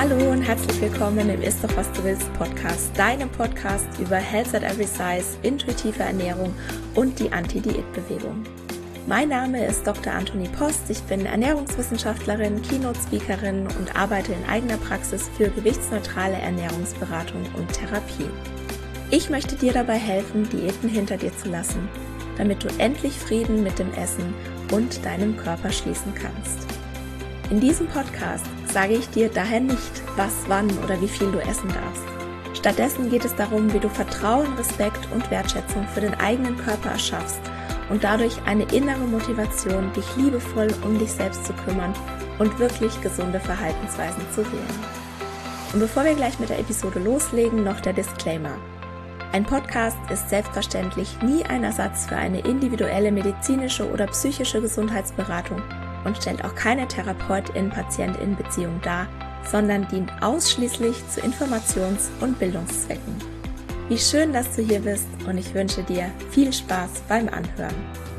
Hallo und herzlich willkommen im Ist doch was du willst Podcast, deinem Podcast über Health at Every Size, intuitive Ernährung und die Anti-Diät-Bewegung. Mein Name ist Dr. Antonie Post, ich bin Ernährungswissenschaftlerin, Keynote-Speakerin und arbeite in eigener Praxis für gewichtsneutrale Ernährungsberatung und Therapie. Ich möchte dir dabei helfen, Diäten hinter dir zu lassen, damit du endlich Frieden mit dem Essen und deinem Körper schließen kannst. In diesem Podcast sage ich dir daher nicht, was, wann oder wie viel du essen darfst. Stattdessen geht es darum, wie du Vertrauen, Respekt und Wertschätzung für den eigenen Körper erschaffst und dadurch eine innere Motivation, dich liebevoll um dich selbst zu kümmern und wirklich gesunde Verhaltensweisen zu wählen. Und bevor wir gleich mit der Episode loslegen, noch der Disclaimer. Ein Podcast ist selbstverständlich nie ein Ersatz für eine individuelle medizinische oder psychische Gesundheitsberatung und stellt auch keine Therapeutin-Patientin-Beziehung dar, sondern dient ausschließlich zu Informations- und Bildungszwecken. Wie schön, dass du hier bist und ich wünsche dir viel Spaß beim Anhören.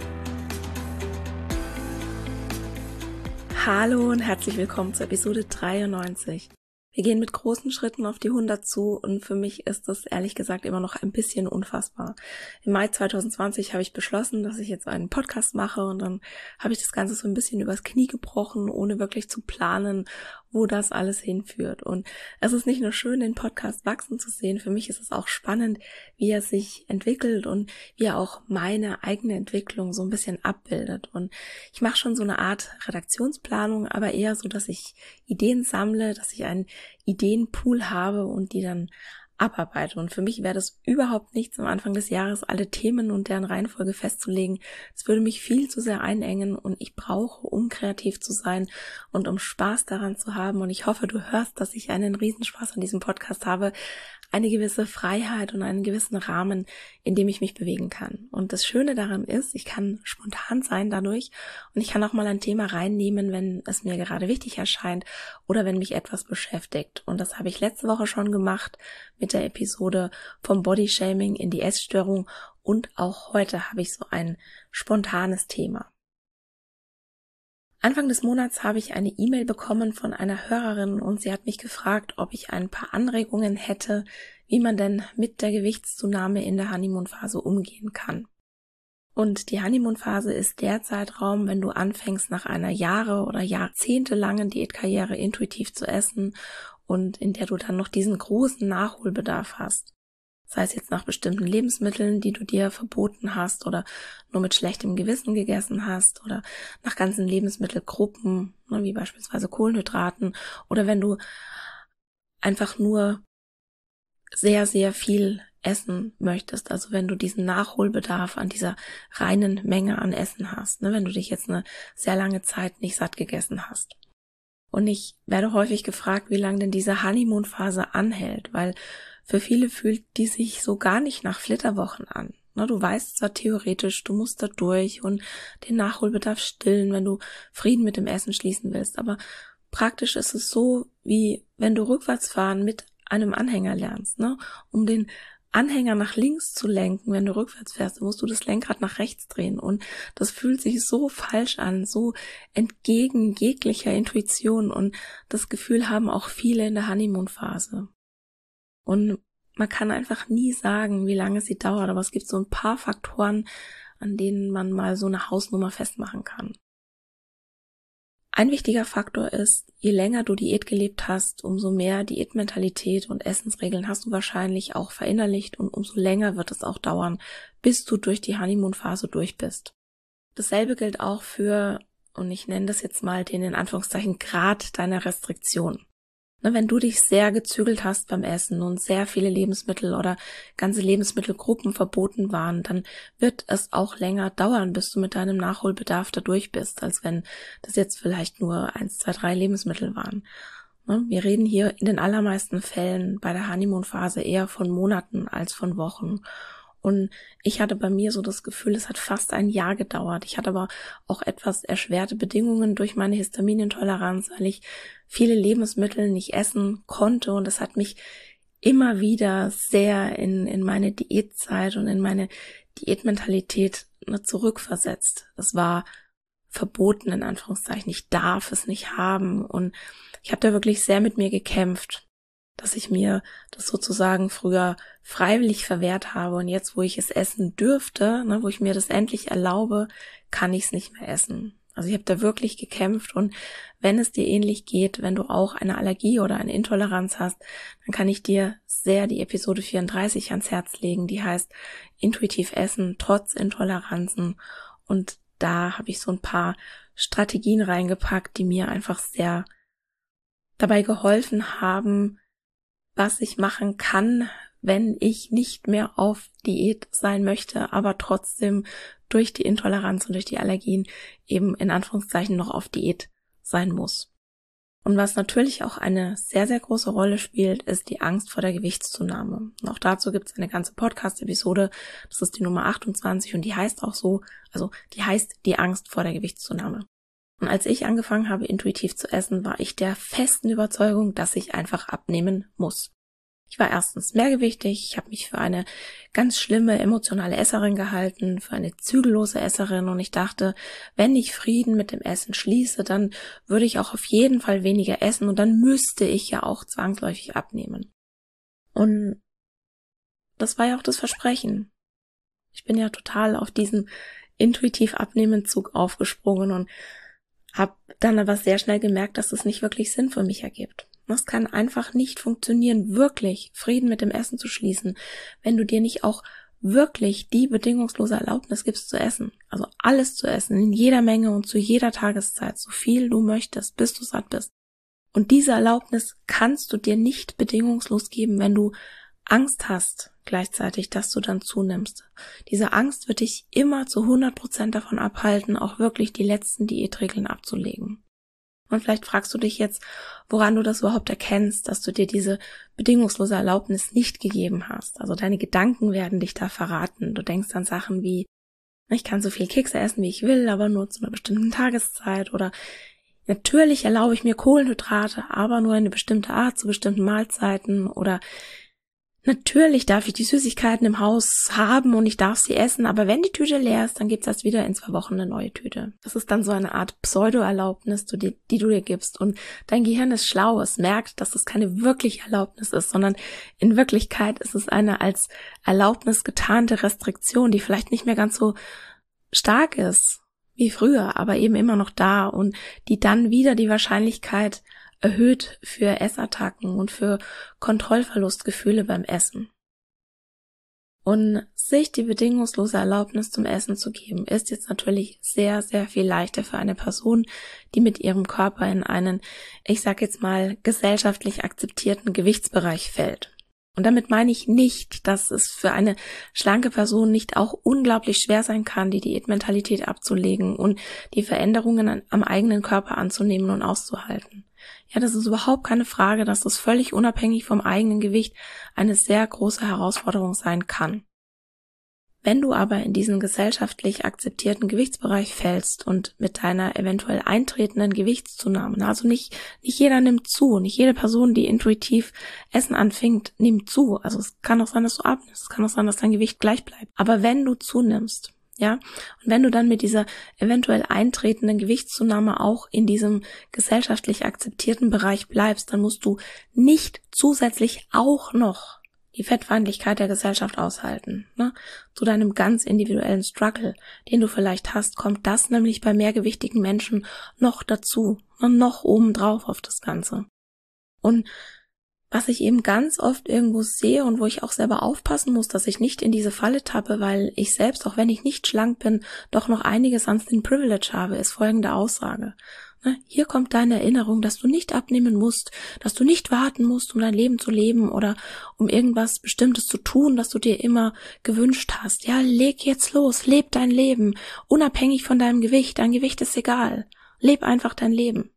Hallo und herzlich willkommen zur Episode 93. Wir gehen mit großen Schritten auf die 100 zu und für mich ist das ehrlich gesagt immer noch ein bisschen unfassbar. Im Mai 2020 habe ich beschlossen, dass ich jetzt einen Podcast mache und dann habe ich das Ganze so ein bisschen übers Knie gebrochen, ohne wirklich zu planen, wo das alles hinführt. Und es ist nicht nur schön, den Podcast wachsen zu sehen, für mich ist es auch spannend, wie er sich entwickelt und wie er auch meine eigene Entwicklung so ein bisschen abbildet. Und ich mache schon so eine Art Redaktionsplanung, aber eher so, dass ich Ideen sammle, dass ich einen Ideenpool habe und die dann abarbeite. Und für mich wäre das überhaupt nichts, am Anfang des Jahres alle Themen und deren Reihenfolge festzulegen. Es würde mich viel zu sehr einengen und ich brauche, um kreativ zu sein und um Spaß daran zu haben. Und ich hoffe, du hörst, dass ich einen Riesenspaß an diesem Podcast habe, eine gewisse Freiheit und einen gewissen Rahmen, in dem ich mich bewegen kann. Und das Schöne daran ist, ich kann spontan sein dadurch und ich kann auch mal ein Thema reinnehmen, wenn es mir gerade wichtig erscheint oder wenn mich etwas beschäftigt. Und das habe ich letzte Woche schon gemacht mit der Episode vom Bodyshaming in die Essstörung und auch heute habe ich so ein spontanes Thema. Anfang des Monats habe ich eine E-Mail bekommen von einer Hörerin und sie hat mich gefragt, ob ich ein paar Anregungen hätte, wie man denn mit der Gewichtszunahme in der Honeymoon-Phase umgehen kann. Und die Honeymoon-Phase ist der Zeitraum, wenn du anfängst, nach einer oder jahrzehntelangen Diätkarriere intuitiv zu essen und in der du dann noch diesen großen Nachholbedarf hast. Sei es jetzt nach bestimmten Lebensmitteln, die du dir verboten hast oder nur mit schlechtem Gewissen gegessen hast oder nach ganzen Lebensmittelgruppen, wie beispielsweise Kohlenhydraten oder wenn du einfach nur sehr, sehr viel essen möchtest, also wenn du diesen Nachholbedarf an dieser reinen Menge an Essen hast, wenn du dich jetzt eine sehr lange Zeit nicht satt gegessen hast. Und ich werde häufig gefragt, wie lange denn diese Honeymoon-Phase anhält, weil für viele fühlt die sich so gar nicht nach Flitterwochen an. Du weißt zwar theoretisch, du musst da durch und den Nachholbedarf stillen, wenn du Frieden mit dem Essen schließen willst, aber praktisch ist es so, wie wenn du Rückwärtsfahren mit einem Anhänger lernst, um den Anhänger nach links zu lenken, wenn du rückwärts fährst, musst du das Lenkrad nach rechts drehen und das fühlt sich so falsch an, so entgegen jeglicher Intuition und das Gefühl haben auch viele in der Honeymoon-Phase. Und man kann einfach nie sagen, wie lange sie dauert, aber es gibt so ein paar Faktoren, an denen man mal so eine Hausnummer festmachen kann. Ein wichtiger Faktor ist, je länger du Diät gelebt hast, umso mehr Diätmentalität und Essensregeln hast du wahrscheinlich auch verinnerlicht und umso länger wird es auch dauern, bis du durch die Honeymoon-Phase durch bist. Dasselbe gilt auch für, und ich nenne das jetzt mal den in Anführungszeichen Grad deiner Restriktion. Wenn du dich sehr gezügelt hast beim Essen und sehr viele Lebensmittel oder ganze Lebensmittelgruppen verboten waren, dann wird es auch länger dauern, bis du mit deinem Nachholbedarf da durch bist, als wenn das jetzt vielleicht nur 1, 2, 3 Lebensmittel waren. Wir reden hier in den allermeisten Fällen bei der Honeymoon-Phase eher von Monaten als von Wochen. Und ich hatte bei mir so das Gefühl, es hat fast ein Jahr gedauert. Ich hatte aber auch etwas erschwerte Bedingungen durch meine Histaminintoleranz, weil ich viele Lebensmittel nicht essen konnte und das hat mich immer wieder sehr in meine Diätzeit und in meine Diätmentalität zurückversetzt. Das war verboten, in Anführungszeichen. Ich darf es nicht haben. Und ich habe da wirklich sehr mit mir gekämpft, dass ich mir das sozusagen früher freiwillig verwehrt habe. Und jetzt, wo ich es essen dürfte, wo ich mir das endlich erlaube, kann ich es nicht mehr essen. Also ich habe da wirklich gekämpft, und wenn es dir ähnlich geht, wenn du auch eine Allergie oder eine Intoleranz hast, dann kann ich dir sehr die Episode 34 ans Herz legen, die heißt Intuitiv essen trotz Intoleranzen, und da habe ich so ein paar Strategien reingepackt, die mir einfach sehr dabei geholfen haben, was ich machen kann, wenn ich nicht mehr auf Diät sein möchte, aber trotzdem durch die Intoleranz und durch die Allergien eben in Anführungszeichen noch auf Diät sein muss. Und was natürlich auch eine sehr, sehr große Rolle spielt, ist die Angst vor der Gewichtszunahme. Und auch dazu gibt es eine ganze Podcast-Episode, das ist die Nummer 28, und die heißt auch so, also die heißt die Angst vor der Gewichtszunahme. Und als ich angefangen habe, intuitiv zu essen, war ich der festen Überzeugung, dass ich einfach abnehmen muss. Ich war erstens mehrgewichtig, ich habe mich für eine ganz schlimme emotionale Esserin gehalten, für eine zügellose Esserin, und ich dachte, wenn ich Frieden mit dem Essen schließe, dann würde ich auch auf jeden Fall weniger essen, und dann müsste ich ja auch zwangsläufig abnehmen. Und das war ja auch das Versprechen. Ich bin ja total auf diesen intuitiv abnehmen Zug aufgesprungen und habe dann aber sehr schnell gemerkt, dass es nicht wirklich Sinn für mich ergibt. Es kann einfach nicht funktionieren, wirklich Frieden mit dem Essen zu schließen, wenn du dir nicht auch wirklich die bedingungslose Erlaubnis gibst zu essen. Also alles zu essen, in jeder Menge und zu jeder Tageszeit, so viel du möchtest, bis du satt bist. Und diese Erlaubnis kannst du dir nicht bedingungslos geben, wenn du Angst hast gleichzeitig, dass du dann zunimmst. Diese Angst wird dich immer zu 100% davon abhalten, auch wirklich die letzten Diätregeln abzulegen. Und vielleicht fragst du dich jetzt, woran du das überhaupt erkennst, dass du dir diese bedingungslose Erlaubnis nicht gegeben hast. Also deine Gedanken werden dich da verraten. Du denkst an Sachen wie, ich kann so viel Kekse essen, wie ich will, aber nur zu einer bestimmten Tageszeit. Oder natürlich erlaube ich mir Kohlenhydrate, aber nur eine bestimmte Art zu bestimmten Mahlzeiten. Oder natürlich darf ich die Süßigkeiten im Haus haben und ich darf sie essen, aber wenn die Tüte leer ist, dann gibt's erst wieder in 2 Wochen eine neue Tüte. Das ist dann so eine Art Pseudo-Erlaubnis, die du dir gibst. Und dein Gehirn ist schlau, es merkt, dass das keine wirkliche Erlaubnis ist, sondern in Wirklichkeit ist es eine als Erlaubnis getarnte Restriktion, die vielleicht nicht mehr ganz so stark ist wie früher, aber eben immer noch da, und die dann wieder die Wahrscheinlichkeit erhöht für Essattacken und für Kontrollverlustgefühle beim Essen. Und sich die bedingungslose Erlaubnis zum Essen zu geben, ist jetzt natürlich sehr, sehr viel leichter für eine Person, die mit ihrem Körper in einen, ich sag jetzt mal, gesellschaftlich akzeptierten Gewichtsbereich fällt. Und damit meine ich nicht, dass es für eine schlanke Person nicht auch unglaublich schwer sein kann, die Diätmentalität abzulegen und die Veränderungen am eigenen Körper anzunehmen und auszuhalten. Ja, das ist überhaupt keine Frage, dass das völlig unabhängig vom eigenen Gewicht eine sehr große Herausforderung sein kann. Wenn du aber in diesen gesellschaftlich akzeptierten Gewichtsbereich fällst und mit deiner eventuell eintretenden Gewichtszunahme, also nicht jeder nimmt zu, nicht jede Person, die intuitiv Essen anfängt, nimmt zu. Also es kann auch sein, dass du abnimmst, es kann auch sein, dass dein Gewicht gleich bleibt. Aber wenn du zunimmst, ja, und wenn du dann mit dieser eventuell eintretenden Gewichtszunahme auch in diesem gesellschaftlich akzeptierten Bereich bleibst, dann musst du nicht zusätzlich auch noch die Fettfeindlichkeit der Gesellschaft aushalten. Zu deinem ganz individuellen Struggle, den du vielleicht hast, kommt das nämlich bei mehrgewichtigen Menschen noch dazu, noch obendrauf auf das Ganze. Und was ich eben ganz oft irgendwo sehe und wo ich auch selber aufpassen muss, dass ich nicht in diese Falle tappe, weil ich selbst, auch wenn ich nicht schlank bin, doch noch einiges an Thin Privilege habe, ist folgende Aussage. Hier kommt deine Erinnerung, dass du nicht abnehmen musst, dass du nicht warten musst, um dein Leben zu leben oder um irgendwas Bestimmtes zu tun, das du dir immer gewünscht hast. Ja, leg jetzt los, leb dein Leben, unabhängig von deinem Gewicht. Dein Gewicht ist egal. Leb einfach dein Leben.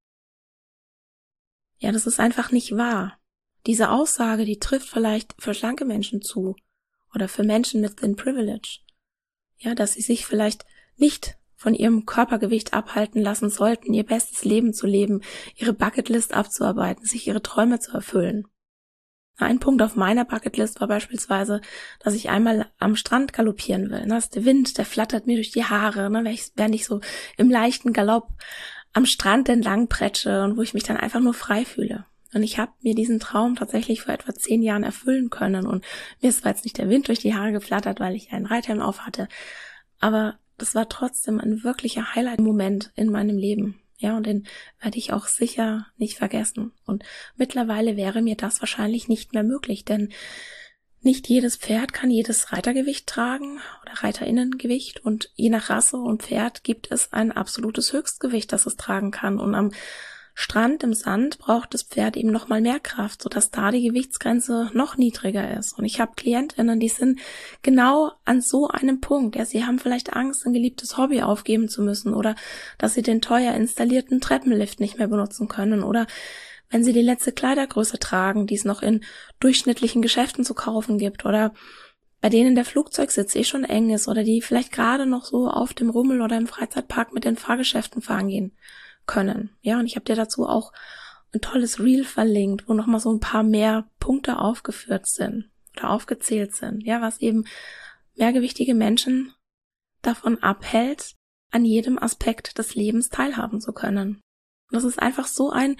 Ja, das ist einfach nicht wahr. Diese Aussage, die trifft vielleicht für schlanke Menschen zu oder für Menschen mit Thin Privilege. Ja, dass sie sich vielleicht nicht von ihrem Körpergewicht abhalten lassen sollten, ihr bestes Leben zu leben, ihre Bucketlist abzuarbeiten, sich ihre Träume zu erfüllen. Ein Punkt auf meiner Bucketlist war beispielsweise, dass ich einmal am Strand galoppieren will. Das ist der Wind, der flattert mir durch die Haare, während ich so im leichten Galopp am Strand entlang pretsche und wo ich mich dann einfach nur frei fühle. Und ich habe mir diesen Traum tatsächlich vor etwa 10 Jahren erfüllen können. Und mir ist zwar jetzt nicht der Wind durch die Haare geflattert, weil ich einen Reithelm auf hatte, aber das war trotzdem ein wirklicher Highlight-Moment in meinem Leben. Ja, und den werde ich auch sicher nicht vergessen. Und mittlerweile wäre mir das wahrscheinlich nicht mehr möglich, denn nicht jedes Pferd kann jedes Reitergewicht tragen oder Reiterinnengewicht, und je nach Rasse und Pferd gibt es ein absolutes Höchstgewicht, das es tragen kann. Und am Strand im Sand braucht das Pferd eben noch mal mehr Kraft, sodass da die Gewichtsgrenze noch niedriger ist. Und ich habe KlientInnen, die sind genau an so einem Punkt. Ja, sie haben vielleicht Angst, ein geliebtes Hobby aufgeben zu müssen oder dass sie den teuer installierten Treppenlift nicht mehr benutzen können oder wenn sie die letzte Kleidergröße tragen, die es noch in durchschnittlichen Geschäften zu kaufen gibt oder bei denen der Flugzeugsitz schon eng ist oder die vielleicht gerade noch so auf dem Rummel oder im Freizeitpark mit den Fahrgeschäften fahren gehen können. Ja, und ich habe dir dazu auch ein tolles Reel verlinkt, wo nochmal so ein paar mehr Punkte aufgeführt sind oder aufgezählt sind. Ja, was eben mehrgewichtige Menschen davon abhält, an jedem Aspekt des Lebens teilhaben zu können. Und das ist einfach so ein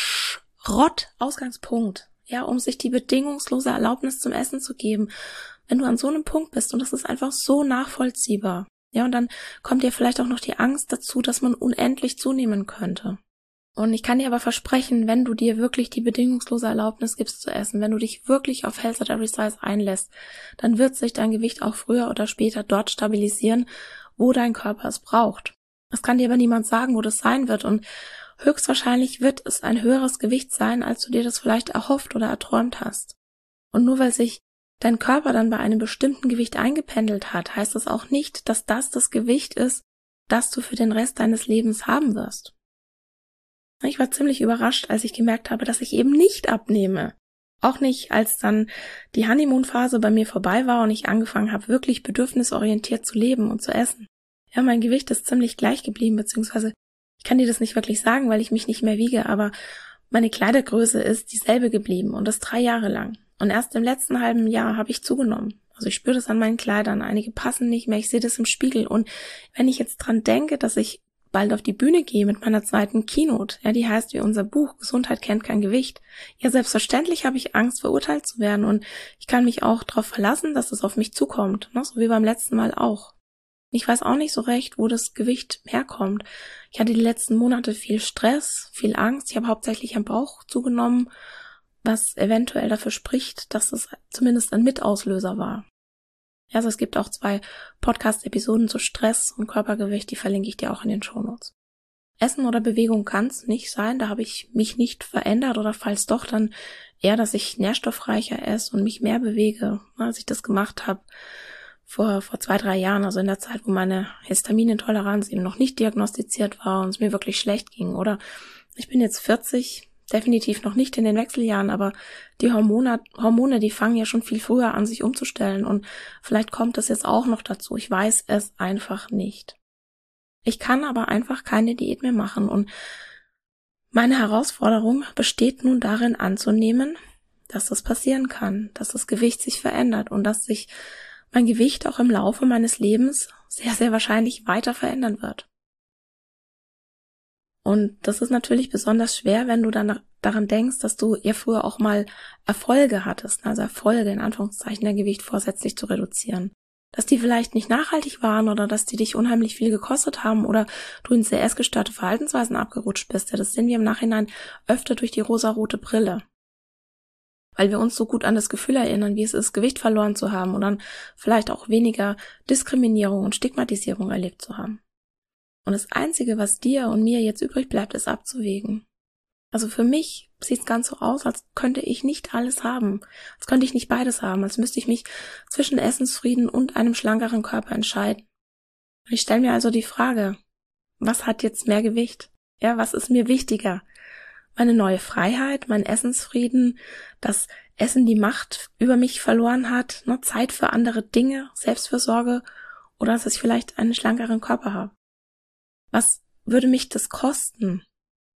Schrott-Ausgangspunkt, ja, um sich die bedingungslose Erlaubnis zum Essen zu geben, wenn du an so einem Punkt bist, und das ist einfach so nachvollziehbar. Ja, und dann kommt dir vielleicht auch noch die Angst dazu, dass man unendlich zunehmen könnte. Und ich kann dir aber versprechen, wenn du dir wirklich die bedingungslose Erlaubnis gibst zu essen, wenn du dich wirklich auf Health at Every Size einlässt, dann wird sich dein Gewicht auch früher oder später dort stabilisieren, wo dein Körper es braucht. Es kann dir aber niemand sagen, wo das sein wird, und höchstwahrscheinlich wird es ein höheres Gewicht sein, als du dir das vielleicht erhofft oder erträumt hast. Und nur weil sich dein Körper dann bei einem bestimmten Gewicht eingependelt hat, heißt das auch nicht, dass das Gewicht ist, das du für den Rest deines Lebens haben wirst. Ich war ziemlich überrascht, als ich gemerkt habe, dass ich eben nicht abnehme. Auch nicht, als dann die Honeymoon-Phase bei mir vorbei war und ich angefangen habe, wirklich bedürfnisorientiert zu leben und zu essen. Ja, mein Gewicht ist ziemlich gleich geblieben, beziehungsweise ich kann dir das nicht wirklich sagen, weil ich mich nicht mehr wiege, aber meine Kleidergröße ist dieselbe geblieben und das 3 Jahre lang. Und erst im letzten halben Jahr habe ich zugenommen. Also ich spüre das an meinen Kleidern, einige passen nicht mehr, ich sehe das im Spiegel. Und wenn ich jetzt dran denke, dass ich bald auf die Bühne gehe mit meiner zweiten Keynote, ja, die heißt wie unser Buch, Gesundheit kennt kein Gewicht. Ja, selbstverständlich habe ich Angst, verurteilt zu werden, und ich kann mich auch darauf verlassen, dass es auf mich zukommt, ne? So wie beim letzten Mal auch. Ich weiß auch nicht so recht, wo das Gewicht herkommt. Ich hatte die letzten Monate viel Stress, viel Angst, ich habe hauptsächlich am Bauch zugenommen, was eventuell dafür spricht, dass es zumindest ein Mitauslöser war. Also es gibt auch 2 Podcast-Episoden zu Stress und Körpergewicht, die verlinke ich dir auch in den Shownotes. Essen oder Bewegung kann es nicht sein, da habe ich mich nicht verändert, oder falls doch, dann eher, dass ich nährstoffreicher esse und mich mehr bewege, als ich das gemacht habe vor 2-3 Jahren, also in der Zeit, wo meine Histaminintoleranz eben noch nicht diagnostiziert war und es mir wirklich schlecht ging. Oder ich bin jetzt 40, definitiv noch nicht in den Wechseljahren, aber die Hormone, die fangen ja schon viel früher an, sich umzustellen, und vielleicht kommt das jetzt auch noch dazu. Ich weiß es einfach nicht. Ich kann aber einfach keine Diät mehr machen, und meine Herausforderung besteht nun darin anzunehmen, dass das passieren kann, dass das Gewicht sich verändert und dass sich mein Gewicht auch im Laufe meines Lebens sehr, sehr wahrscheinlich weiter verändern wird. Und das ist natürlich besonders schwer, wenn du dann daran denkst, dass du ja früher auch mal Erfolge hattest, also Erfolge in Anführungszeichen, dein Gewicht vorsätzlich zu reduzieren. Dass die vielleicht nicht nachhaltig waren oder dass die dich unheimlich viel gekostet haben oder du in sehr essgestörte Verhaltensweisen abgerutscht bist. Ja, das sehen wir im Nachhinein öfter durch die rosarote Brille. Weil wir uns so gut an das Gefühl erinnern, wie es ist, Gewicht verloren zu haben und dann vielleicht auch weniger Diskriminierung und Stigmatisierung erlebt zu haben. Und das Einzige, was dir und mir jetzt übrig bleibt, ist abzuwägen. Also für mich sieht es ganz so aus, als könnte ich nicht alles haben. Als könnte ich nicht beides haben. Als müsste ich mich zwischen Essensfrieden und einem schlankeren Körper entscheiden. Und ich stelle mir also die Frage, was hat jetzt mehr Gewicht? Ja, was ist mir wichtiger? Meine neue Freiheit, mein Essensfrieden, dass Essen die Macht über mich verloren hat, ne, Zeit für andere Dinge, Selbstfürsorge, oder dass ich vielleicht einen schlankeren Körper habe? Was würde mich das kosten?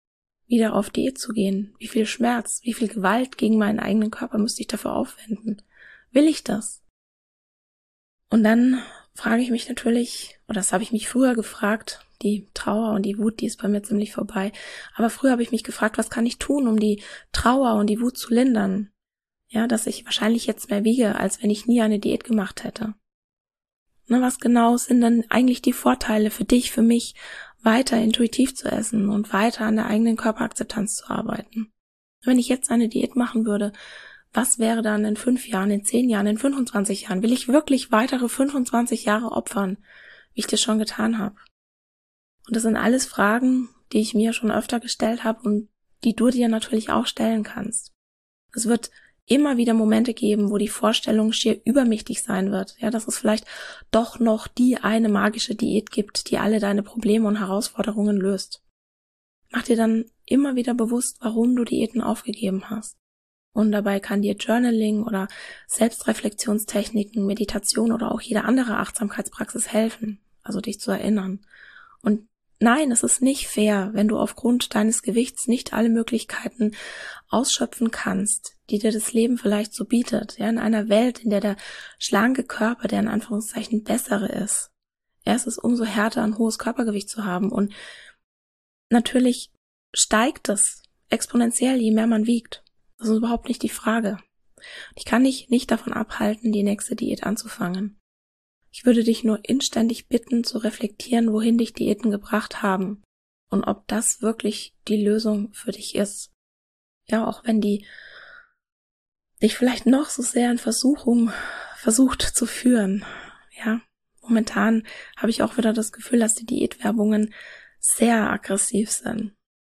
wieder auf Diät zu gehen? Wie viel Schmerz, wie viel Gewalt gegen meinen eigenen Körper müsste ich dafür aufwenden? Will ich das? Und dann frage ich mich natürlich, oder das habe ich mich früher gefragt, die Trauer und die Wut, die ist bei mir ziemlich vorbei, aber früher habe ich mich gefragt, was kann ich tun, um die Trauer und die Wut zu lindern? Ja, dass ich wahrscheinlich jetzt mehr wiege, als wenn ich nie eine Diät gemacht hätte. Na, was genau sind denn eigentlich die Vorteile für dich, für mich, weiter intuitiv zu essen und weiter an der eigenen Körperakzeptanz zu arbeiten? Wenn ich jetzt eine Diät machen würde, was wäre dann in 5 Jahren, in 10 Jahren, in 25 Jahren? Will ich wirklich weitere 25 Jahre opfern, wie ich das schon getan habe? Und das sind alles Fragen, die ich mir schon öfter gestellt habe und die du dir natürlich auch stellen kannst. Es wird immer wieder Momente geben, wo die Vorstellung schier übermächtig sein wird, ja, dass es vielleicht doch noch die eine magische Diät gibt, die alle deine Probleme und Herausforderungen löst. Mach dir dann immer wieder bewusst, warum du Diäten aufgegeben hast. Und dabei kann dir Journaling oder Selbstreflexionstechniken, Meditation oder auch jede andere Achtsamkeitspraxis helfen, also dich zu erinnern. Und nein, es ist nicht fair, wenn du aufgrund deines Gewichts nicht alle Möglichkeiten ausschöpfen kannst, die dir das Leben vielleicht so bietet, ja, in einer Welt, in der der schlanke Körper, der in Anführungszeichen bessere ist. Ja, es ist umso härter, ein hohes Körpergewicht zu haben und natürlich steigt es exponentiell, je mehr man wiegt. Das ist überhaupt nicht die Frage. Ich kann dich nicht davon abhalten, die nächste Diät anzufangen. Ich würde dich nur inständig bitten, zu reflektieren, wohin dich Diäten gebracht haben und ob das wirklich die Lösung für dich ist. Ja, auch wenn die dich vielleicht noch so sehr in Versuchung versucht zu führen. Ja, momentan habe ich auch wieder das Gefühl, dass die Diätwerbungen sehr aggressiv sind.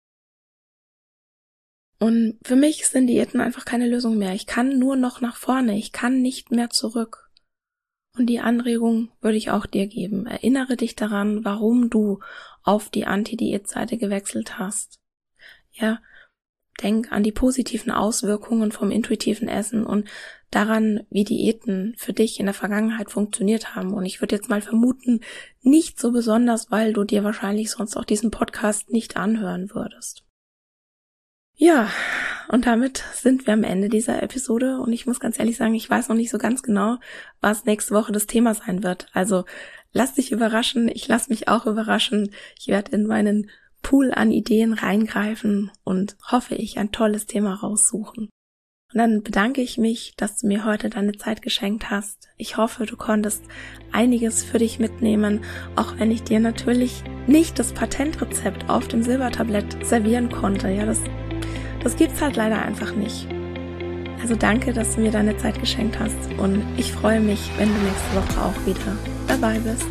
Und für mich sind Diäten einfach keine Lösung mehr. Ich kann nur noch nach vorne, ich kann nicht mehr zurück. Und die Anregung würde ich auch dir geben. Erinnere dich daran, warum du auf die Anti-Diät-Seite gewechselt hast. Ja, denk an die positiven Auswirkungen vom intuitiven Essen und daran, wie Diäten für dich in der Vergangenheit funktioniert haben. Und ich würde jetzt mal vermuten, nicht so besonders, weil du dir wahrscheinlich sonst auch diesen Podcast nicht anhören würdest. Ja, und damit sind wir am Ende dieser Episode und ich muss ganz ehrlich sagen, ich weiß noch nicht so ganz genau, was nächste Woche das Thema sein wird. Also lass dich überraschen, ich lass mich auch überraschen. Ich werde in meinen Pool an Ideen reingreifen und hoffe ich ein tolles Thema raussuchen. Und dann bedanke ich mich, dass du mir heute deine Zeit geschenkt hast. Ich hoffe, du konntest einiges für dich mitnehmen, auch wenn ich dir natürlich nicht das Patentrezept auf dem Silbertablett servieren konnte. Ja, das gibt's halt leider einfach nicht. Also danke, dass du mir deine Zeit geschenkt hast und ich freue mich, wenn du nächste Woche auch wieder dabei bist.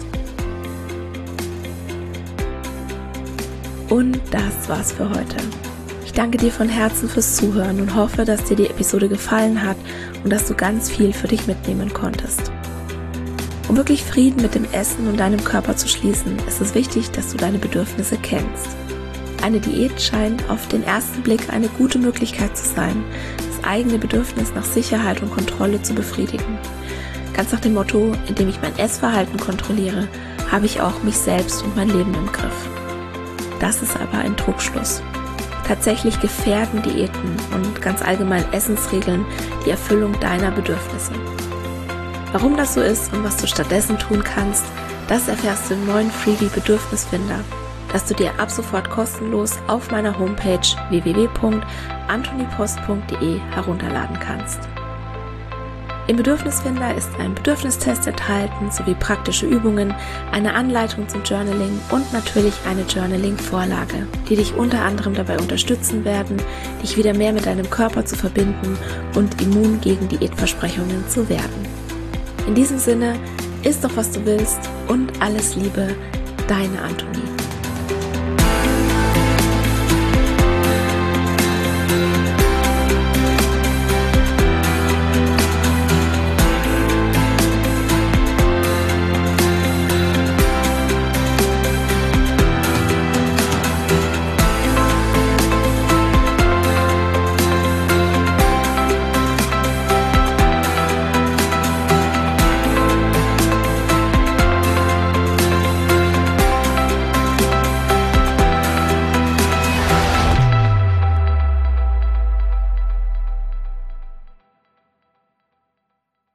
Und das war's für heute. Ich danke dir von Herzen fürs Zuhören und hoffe, dass dir die Episode gefallen hat und dass du ganz viel für dich mitnehmen konntest. Um wirklich Frieden mit dem Essen und deinem Körper zu schließen, ist es wichtig, dass du deine Bedürfnisse kennst. Eine Diät scheint auf den ersten Blick eine gute Möglichkeit zu sein, das eigene Bedürfnis nach Sicherheit und Kontrolle zu befriedigen. Ganz nach dem Motto, indem ich mein Essverhalten kontrolliere, habe ich auch mich selbst und mein Leben im Griff. Das ist aber ein Trugschluss. Tatsächlich gefährden Diäten und ganz allgemein Essensregeln die Erfüllung deiner Bedürfnisse. Warum das so ist und was du stattdessen tun kannst, das erfährst du im neuen Freebie Bedürfnisfinder, das du dir ab sofort kostenlos auf meiner Homepage www.antonipost.de herunterladen kannst. Im Bedürfnisfinder ist ein Bedürfnistest enthalten sowie praktische Übungen, eine Anleitung zum Journaling und natürlich eine Journaling-Vorlage, die dich unter anderem dabei unterstützen werden, dich wieder mehr mit deinem Körper zu verbinden und immun gegen Diätversprechungen zu werden. In diesem Sinne, iss doch was du willst und alles Liebe, deine Antonie.